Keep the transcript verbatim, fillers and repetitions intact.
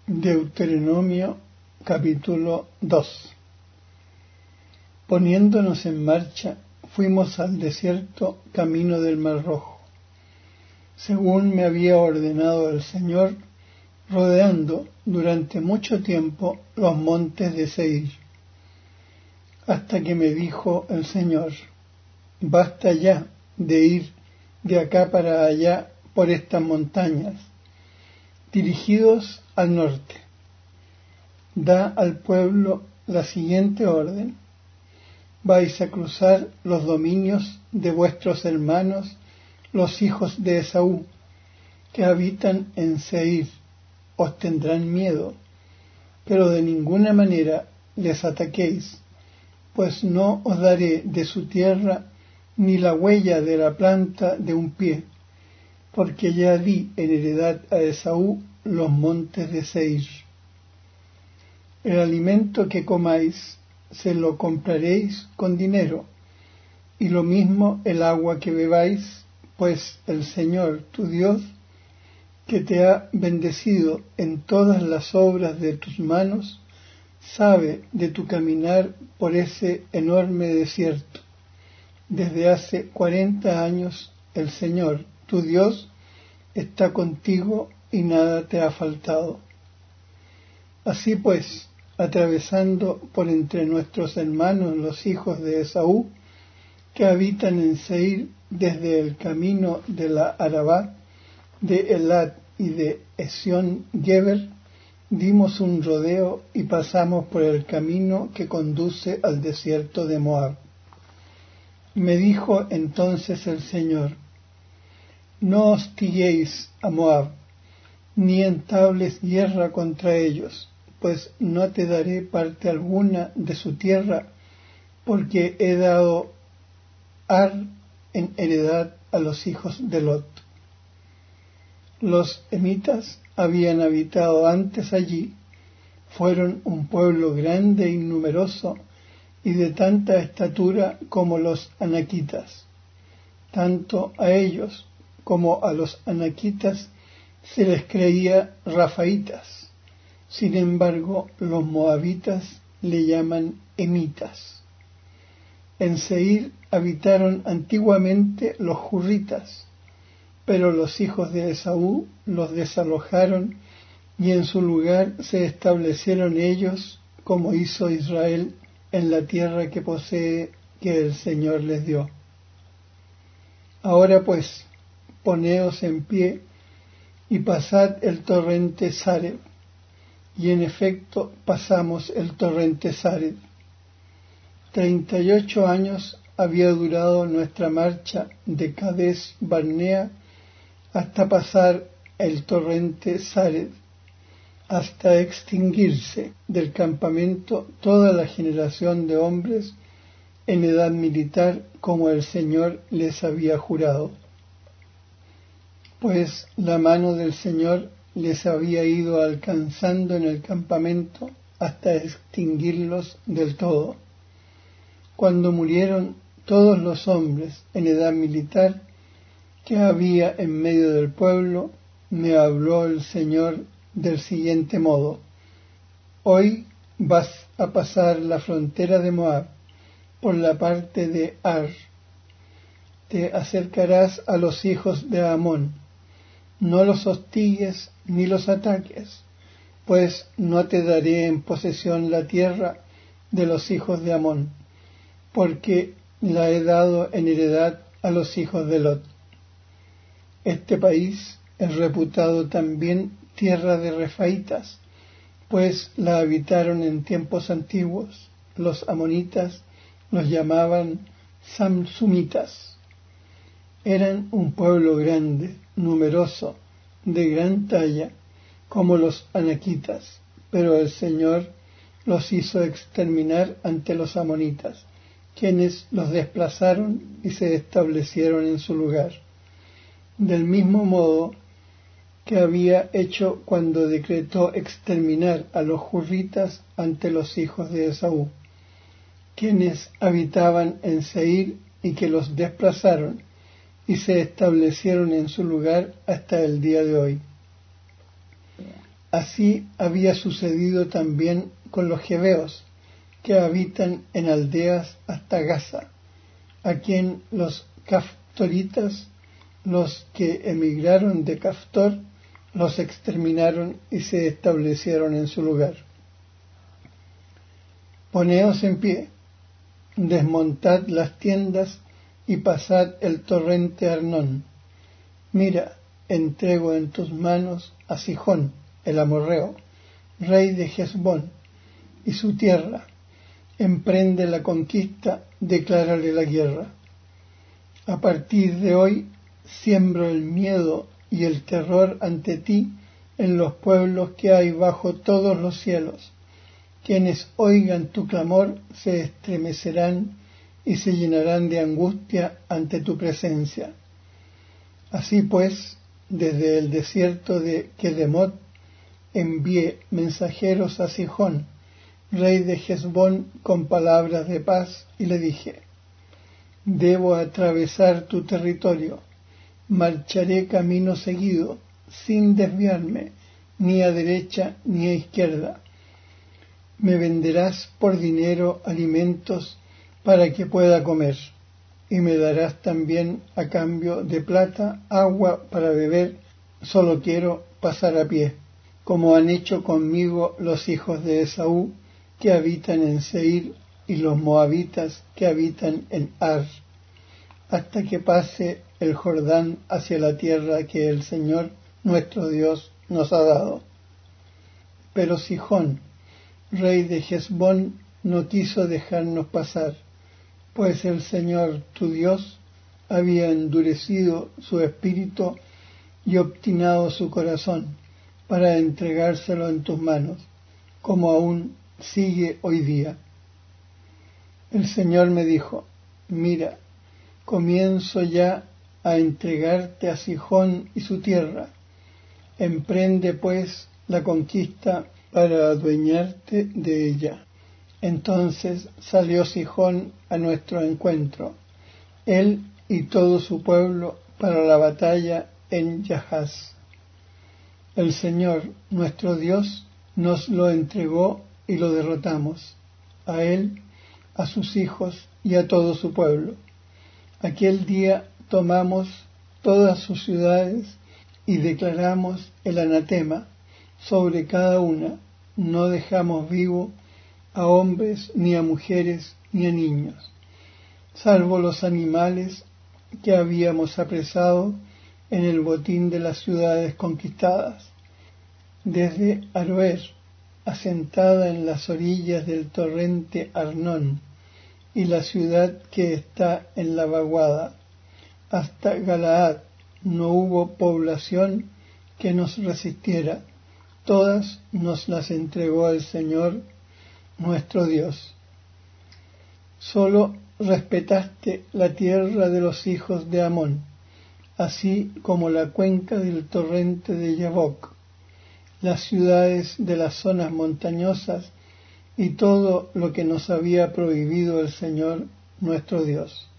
Deuteronomio capítulo dos. Poniéndonos en marcha, fuimos al desierto camino del Mar Rojo, según me había ordenado el Señor, rodeando durante mucho tiempo los montes de Seir, hasta que me dijo el Señor: basta ya de ir de acá para allá por estas montañas, dirigidos al norte. Da al pueblo la siguiente orden: vais a cruzar los dominios de vuestros hermanos, los hijos de Esaú, que habitan en Seir. Os tendrán miedo, pero de ninguna manera les ataquéis, pues no os daré de su tierra ni la huella de la planta de un pie, porque ya di en heredad a Esaú los montes de Seir. El alimento que comáis se lo compraréis con dinero, y lo mismo el agua que bebáis, pues el Señor tu Dios, que te ha bendecido en todas las obras de tus manos, sabe de tu caminar por ese enorme desierto. Desde hace cuarenta años el Señor tu Dios está contigo y nada te ha faltado. Así pues, atravesando por entre nuestros hermanos los hijos de Esaú, que habitan en Seir, desde el camino de la Arabá, de Elat y de Esión Geber, dimos un rodeo y pasamos por el camino que conduce al desierto de Moab. Me dijo entonces el Señor: no hostiguéis a Moab, ni entables guerra contra ellos, pues no te daré parte alguna de su tierra, porque he dado Ar en heredad a los hijos de Lot. Los emitas habían habitado antes allí, fueron un pueblo grande y numeroso, y de tanta estatura como los anaquitas. Tanto a ellos como a los anaquitas se les creía rafaitas. Sin embargo, los moabitas le llaman emitas. En Seir habitaron antiguamente los jurritas, pero los hijos de Esaú los desalojaron y en su lugar se establecieron ellos, como hizo Israel en la tierra que posee, que el Señor les dio. Ahora pues, poneos en pie y pasad el torrente Sared. Y en efecto pasamos el torrente Sared. Treinta y ocho años había durado nuestra marcha de Cades Barnea hasta pasar el torrente Sared, hasta extinguirse del campamento toda la generación de hombres en edad militar, como el Señor les había jurado. Pues la mano del Señor les había ido alcanzando en el campamento hasta extinguirlos del todo. Cuando murieron todos los hombres en edad militar que había en medio del pueblo, me habló el Señor del siguiente modo: hoy vas a pasar la frontera de Moab por la parte de Ar. Te acercarás a los hijos de Amón. No los hostigues ni los ataques, pues no te daré en posesión la tierra de los hijos de Amón, porque la he dado en heredad a los hijos de Lot. Este país es reputado también tierra de refaitas, pues la habitaron en tiempos antiguos. Los amonitas los llamaban samsumitas. Eran un pueblo grande, numeroso, de gran talla, como los anaquitas, pero el Señor los hizo exterminar ante los amonitas, quienes los desplazaron y se establecieron en su lugar, del mismo modo que había hecho cuando decretó exterminar a los jurritas ante los hijos de Esaú, quienes habitaban en Seir, y que los desplazaron y se establecieron en su lugar hasta el día de hoy. Así había sucedido también con los jebeos, que habitan en aldeas hasta Gaza, a quien los caftoritas, los que emigraron de Caftor, los exterminaron y se establecieron en su lugar. Poneos en pie, desmontad las tiendas y pasad el torrente Arnón. Mira, entrego en tus manos a Sihón, el amorreo, rey de Hesbón, y su tierra. Emprende la conquista, declárale la guerra. A partir de hoy siembro el miedo y el terror ante ti en los pueblos que hay bajo todos los cielos. Quienes oigan tu clamor se estremecerán y se llenarán de angustia ante tu presencia. Así pues, desde el desierto de Kedemot envié mensajeros a Sihón, rey de Hesbón, con palabras de paz, y le dije: debo atravesar tu territorio, marcharé camino seguido, sin desviarme, ni a derecha ni a izquierda. Me venderás por dinero alimentos para que pueda comer, y me darás también a cambio de plata agua para beber. Solo quiero pasar a pie, como han hecho conmigo los hijos de Esaú, que habitan en Seir, y los moabitas que habitan en Ar, hasta que pase el Jordán hacia la tierra que el Señor nuestro Dios nos ha dado. Pero Sihón, rey de Hesbón, no quiso dejarnos pasar, pues el Señor tu Dios había endurecido su espíritu y obstinado su corazón para entregárselo en tus manos, como aún sigue hoy día. El Señor me dijo: mira, comienzo ya a entregarte a Sihón y su tierra. Emprende pues la conquista para adueñarte de ella. Entonces salió Sihón a nuestro encuentro, él y todo su pueblo, para la batalla en Yahaz. El Señor, nuestro Dios, nos lo entregó y lo derrotamos, a él, a sus hijos y a todo su pueblo. Aquel día tomamos todas sus ciudades y declaramos el anatema sobre cada una. No dejamos vivo a hombres, ni a mujeres, ni a niños, salvo los animales que habíamos apresado en el botín de las ciudades conquistadas. Desde Aroer, asentada en las orillas del torrente Arnón, y la ciudad que está en la vaguada, hasta Galaad, no hubo población que nos resistiera. Todas nos las entregó el Señor nuestro Dios. Solo respetaste la tierra de los hijos de Amón, así como la cuenca del torrente de Yabok, las ciudades de las zonas montañosas y todo lo que nos había prohibido el Señor nuestro Dios.